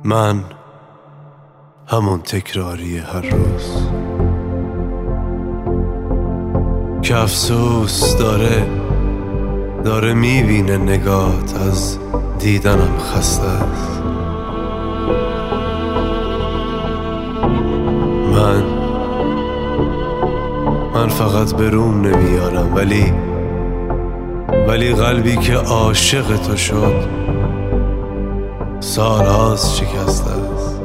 من همون تکراری هر روز که افسوس داره میبینه نگات از دیدنم خسته است. من فقط به روم نمیارم، ولی قلبی که عاشق تو شد سالهاست شکسته است.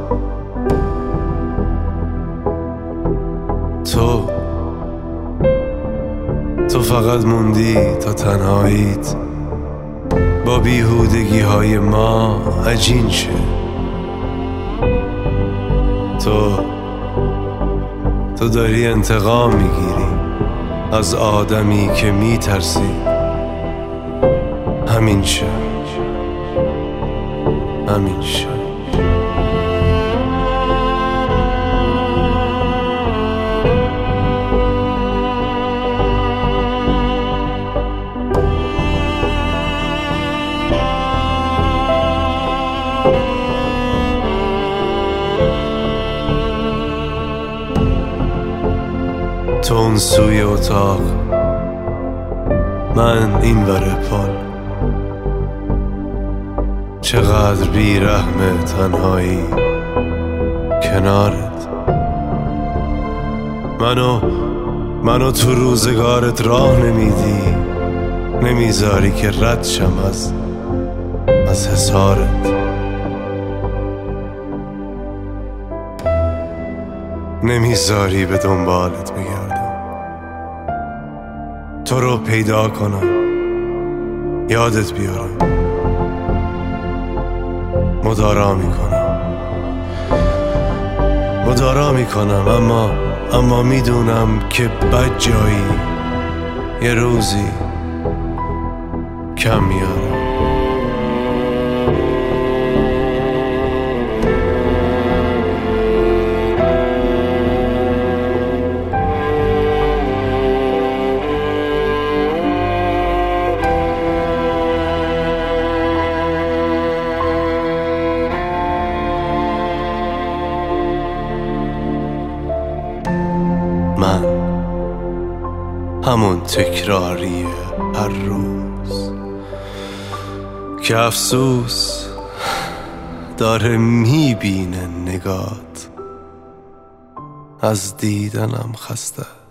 تو فقط موندی تا تنهاییت با بیهودگی های ما عجین شه. تو داری انتقام میگیری از آدمی که میترسی. همین شه. تو اون سوی اتاق، من این ور پل. چقدر بیرحم تنهایی کنارت. منو تو روزگارت راه نمیذاری که رد شم از حصارت. نمیذاری به دنبالت بگردم، تو رو پیدا کنم، یادت بیارم. مدارا میکنم اما میدونم که بد جایی یه روزی کم میارم. من همون تکراری هر روز که افسوس داره میبینه نگات از دیدنم خسته.